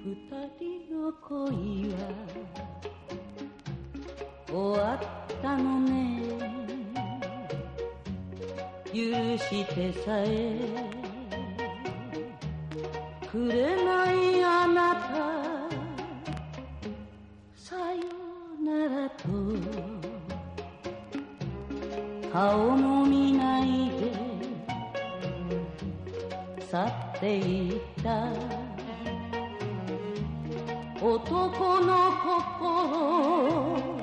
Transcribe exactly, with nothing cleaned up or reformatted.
二人の恋は終わったのね。許してさえくれないあなた、さよならと顔も見ないで去っていった男の心